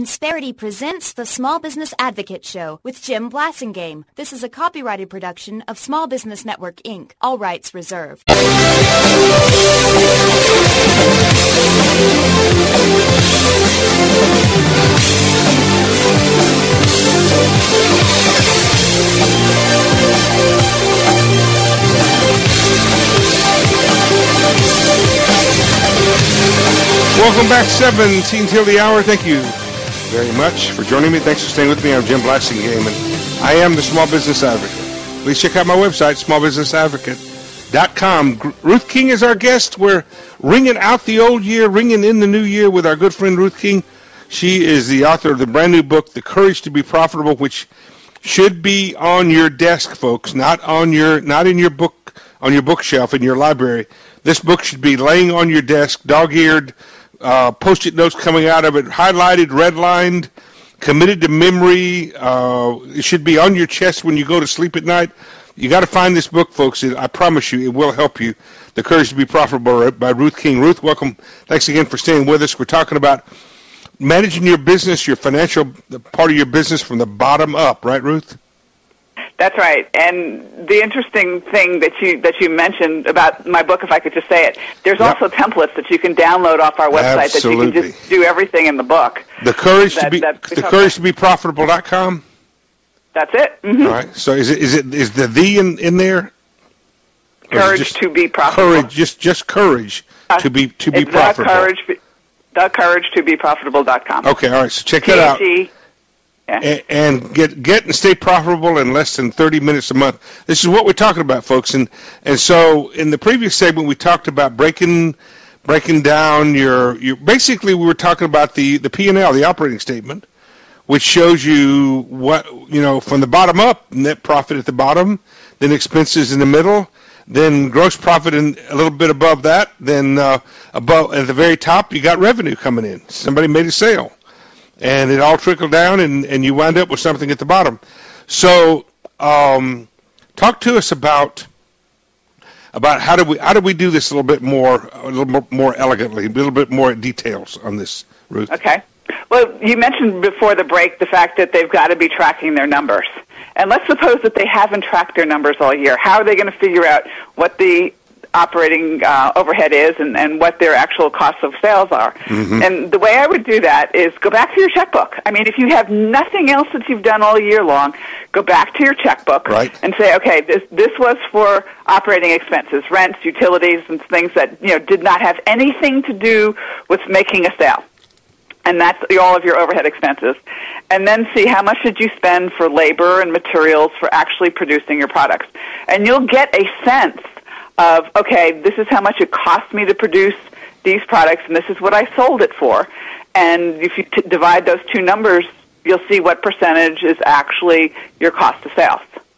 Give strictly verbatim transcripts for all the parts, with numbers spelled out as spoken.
Insperity presents the Small Business Advocate Show with Jim Blasingame. This is a copyrighted production of Small Business Network, Incorporated. All rights reserved. Welcome back, seventeen till the hour. Thank you very much for joining me. Thanks for staying with me. I'm Jim Blasingame, and I am the Small Business Advocate. Please check out my website, small business advocate dot com. Ruth King is our guest. We're ringing out the old year, ringing in the new year with our good friend Ruth King. She is the author of the brand new book, The Courage to Be Profitable, which should be on your desk, folks, not on your, not in your book, on your bookshelf in your library. This book should be laying on your desk, dog-eared, uh, Post-it notes coming out of it, highlighted, redlined, committed to memory. Uh, it should be on your chest when you go to sleep at night. You got to find this book, folks. I promise you, it will help you. The Courage to Be Profitable by Ruth King. Ruth, welcome. Thanks again for staying with us. We're talking about managing your business, your financial part of your business from the bottom up, right, Ruth? That's right. And the interesting thing that you that you mentioned about my book, if I could just say it, there's yep. also templates that you can download off our website Absolutely. that you can just do everything in the book. The courage that, to be that the courage to be profitable dot com. That's it. Mm-hmm. All right. So is it is it is the the in, in there? Courage just to be profitable. Courage, just just courage uh, to be to be it's profitable. The courage, the courage to be profitable dot com. Okay. All right. So check that out. Yeah. And, and get get and stay profitable in less than thirty minutes a month. This is what we're talking about, folks. And and so in the previous segment, we talked about breaking breaking down your your. Basically, we were talking about the the P and L, the operating statement, which shows you what you know from the bottom up, net profit at the bottom, then expenses in the middle, then gross profit in a little bit above that, then uh, above at the very top, you got revenue coming in. Somebody made a sale. And it all trickled down, and, and you wind up with something at the bottom. So, um, talk to us about about how do we how do we do this a little bit more a little more, more elegantly, a little bit more details on this, Ruth. Okay. Well, you mentioned before the break the fact that they've got to be tracking their numbers, and let's suppose that they haven't tracked their numbers all year. How are they going to figure out what the operating uh, overhead is and, and what their actual costs of sales are? Mm-hmm. And the way I would do that is go back to your checkbook. I mean, if you have nothing else that you've done all year long, go back to your checkbook right. and say, okay, this this was for operating expenses, rents, utilities, and things that you know did not have anything to do with making a sale. And that's all of your overhead expenses. And then see how much did you spend for labor and materials for actually producing your products. And you'll get a sense of, okay, this is how much it cost me to produce these products, and this is what I sold it for. And if you t- divide those two numbers, you'll see what percentage is actually your cost of sales.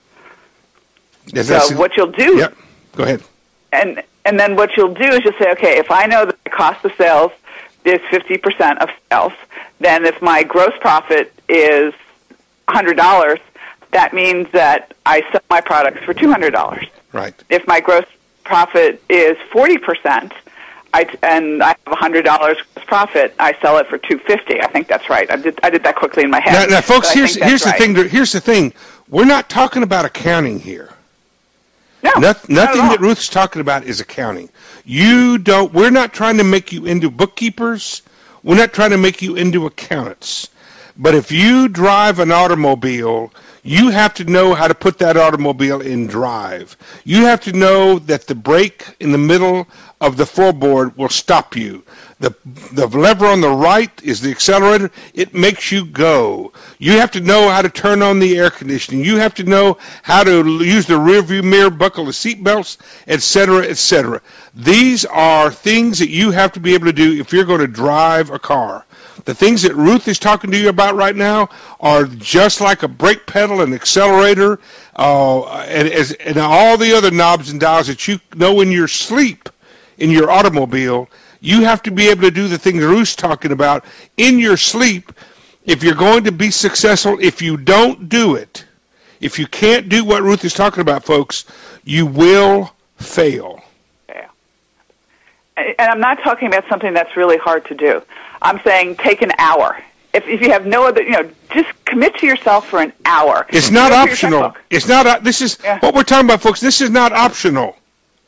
Yes, so what you'll do... Yep, go ahead. And and then what you'll do is you'll say, okay, if I know that the cost of sales is fifty percent of sales, then if my gross profit is one hundred dollars, that means that I sell my products for two hundred dollars. Right. If my gross profit is forty percent, I, and I have one hundred dollars profit, I sell it for two hundred fifty dollars. I think that's right. I did I did that quickly in my head. Now, now folks, here's here's right. the thing. Here's the thing. We're not talking about accounting here. No, no nothing not that Ruth's talking about is accounting. You don't. We're not trying to make you into bookkeepers. We're not trying to make you into accountants. But if you drive an automobile, you have to know how to put that automobile in drive. You have to know that the brake in the middle of the floorboard will stop you. The the lever on the right is the accelerator. It makes you go. You have to know how to turn on the air conditioning. You have to know how to use the rear view mirror, buckle the seat belts, et cetera, et cetera. These are things that you have to be able to do if you're going to drive a car. The things that Ruth is talking to you about right now are just like a brake pedal, an accelerator, uh, and, as, and all the other knobs and dials that you know in your sleep in your automobile. You have to be able to do the things Ruth's talking about in your sleep if you're going to be successful. If you don't do it, if you can't do what Ruth is talking about, folks, you will fail. Yeah. And I'm not talking about something that's really hard to do. I'm saying take an hour. if, if you have no other, you know, just commit to yourself for an hour. It's not optional. It's not. Uh, this is yeah. what we're talking about, folks. This is not optional.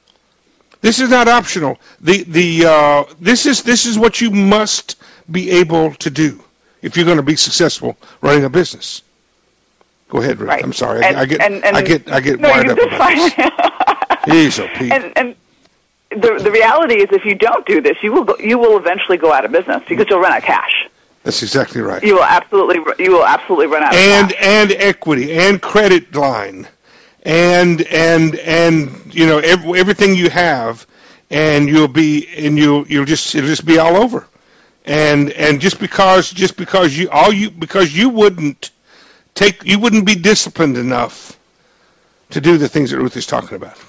This is not optional. The the uh, this is this is what you must be able to do if you're going to be successful running a business. Go ahead, Rick. Right. I'm sorry. And, I, I get and, and, I get I get no, wired up about fine. this. Jeez, oh, Pete. And, and the the reality is, if you don't do this, you will go, you will eventually go out of business because you'll run out of cash. That's exactly right. You will absolutely you will absolutely run out of and cash. and equity and credit line and and and you know every, everything you have, and you'll be and you'll you'll just it'll just be all over. And and just because just because you all you because you wouldn't take you wouldn't be disciplined enough to do the things that Ruth is talking about.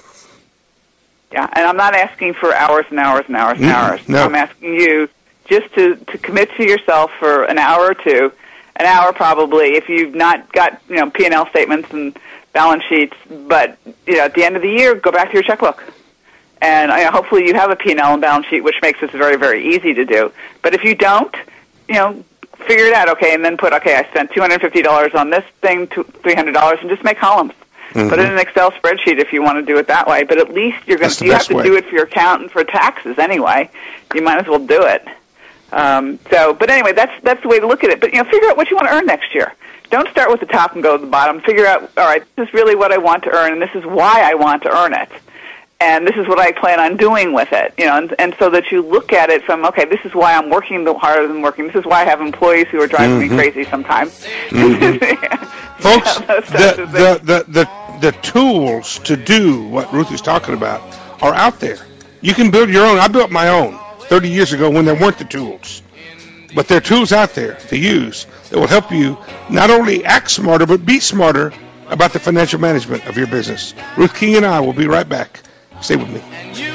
Yeah, and I'm not asking for hours and hours and hours and mm, hours. No. I'm asking you just to, to commit to yourself for an hour or two, an hour probably, if you've not got, you know, P and L statements and balance sheets, but, you know, at the end of the year, go back to your checkbook. And you know, hopefully you have a P and L and balance sheet, which makes this very, very easy to do. But if you don't, you know, figure it out, okay, and then put, okay, I spent two hundred fifty dollars on this thing, three hundred dollars, and just make columns. Mm-hmm. Put it in an Excel spreadsheet if you want to do it that way. But at least you're going to, you have to way. do it for your accountant for taxes anyway. You might as well do it. Um, so, but anyway, that's that's the way to look at it. But you know, figure out what you want to earn next year. Don't start with the top and go to the bottom. Figure out, all right, this is really what I want to earn, and this is why I want to earn it, and this is what I plan on doing with it. You know, and, and so that you look at it from, okay, this is why I'm working the harder than working. This is why I have employees who are driving mm-hmm. me crazy sometimes. Mm-hmm. Folks, the, the, the, the, the tools to do what Ruth is talking about are out there. You can build your own. I built my own thirty years ago when there weren't the tools. But there are tools out there to use that will help you not only act smarter, but be smarter about the financial management of your business. Ruth King and I will be right back. Stay with me.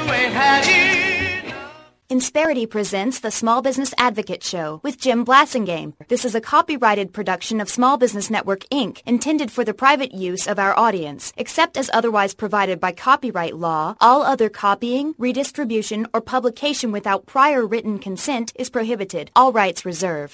Insperity presents the Small Business Advocate Show with Jim Blasingame. This is a copyrighted production of Small Business Network, Incorporated, intended for the private use of our audience. Except as otherwise provided by copyright law, all other copying, redistribution, or publication without prior written consent is prohibited. All rights reserved.